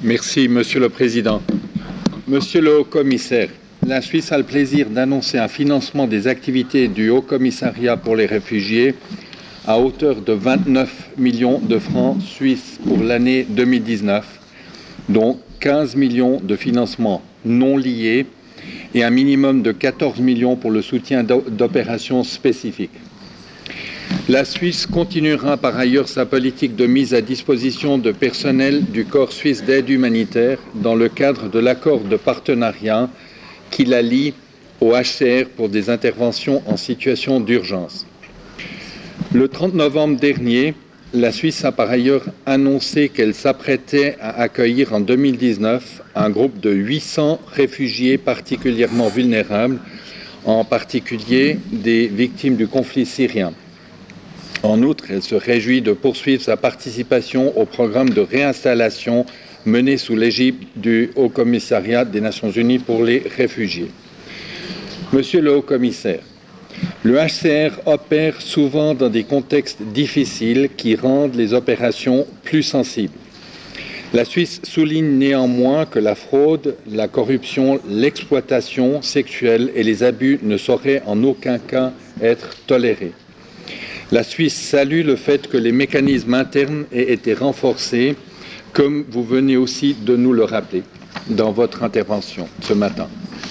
Merci, Monsieur le Président. Monsieur le Haut-Commissaire, la Suisse a le plaisir d'annoncer un financement des activités du Haut-Commissariat pour les réfugiés à hauteur de 29 millions de francs suisses pour l'année 2019, dont 15 millions de financements non liés et un minimum de 14 millions pour le soutien d'opérations spécifiques. La Suisse continuera par ailleurs sa politique de mise à disposition de personnel du Corps suisse d'aide humanitaire dans le cadre de l'accord de partenariat qui la lie au HCR pour des interventions en situation d'urgence. Le 30 novembre dernier, la Suisse a par ailleurs annoncé qu'elle s'apprêtait à accueillir en 2019 un groupe de 800 réfugiés particulièrement vulnérables, en particulier des victimes du conflit syrien. En outre, elle se réjouit de poursuivre sa participation au programme de réinstallation mené sous l'égide du Haut-Commissariat des Nations Unies pour les réfugiés. Monsieur le Haut-Commissaire, le HCR opère souvent dans des contextes difficiles qui rendent les opérations plus sensibles. La Suisse souligne néanmoins que la fraude, la corruption, l'exploitation sexuelle et les abus ne sauraient en aucun cas être tolérés. La Suisse salue le fait que les mécanismes internes aient été renforcés, comme vous venez aussi de nous le rappeler dans votre intervention ce matin.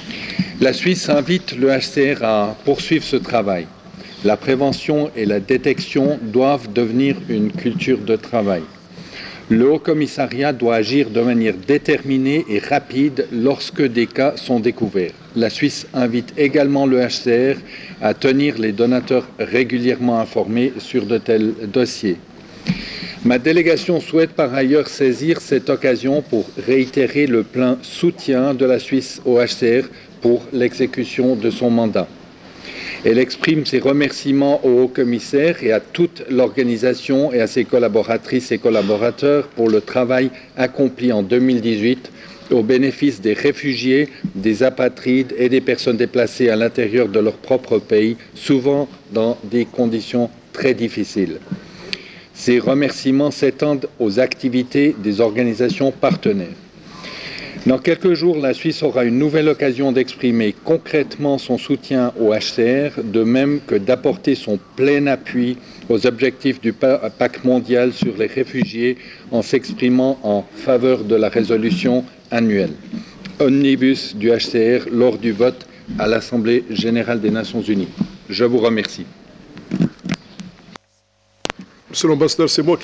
La Suisse invite le HCR à poursuivre ce travail. La prévention et la détection doivent devenir une culture de travail. Le Haut-Commissariat doit agir de manière déterminée et rapide lorsque des cas sont découverts. La Suisse invite également le HCR à tenir les donateurs régulièrement informés sur de tels dossiers. Ma délégation souhaite par ailleurs saisir cette occasion pour réitérer le plein soutien de la Suisse au HCR pour l'exécution de son mandat. Elle exprime ses remerciements au Haut-Commissaire et à toute l'organisation et à ses collaboratrices et collaborateurs pour le travail accompli en 2018 au bénéfice des réfugiés, des apatrides et des personnes déplacées à l'intérieur de leur propre pays, souvent dans des conditions très difficiles. Ces remerciements s'étendent aux activités des organisations partenaires. Dans quelques jours, la Suisse aura une nouvelle occasion d'exprimer concrètement son soutien au HCR, de même que d'apporter son plein appui aux objectifs du pacte mondial sur les réfugiés en s'exprimant en faveur de la résolution annuelle omnibus du HCR lors du vote à l'Assemblée générale des Nations unies. Je vous remercie. Monsieur l'ambassadeur, c'est moi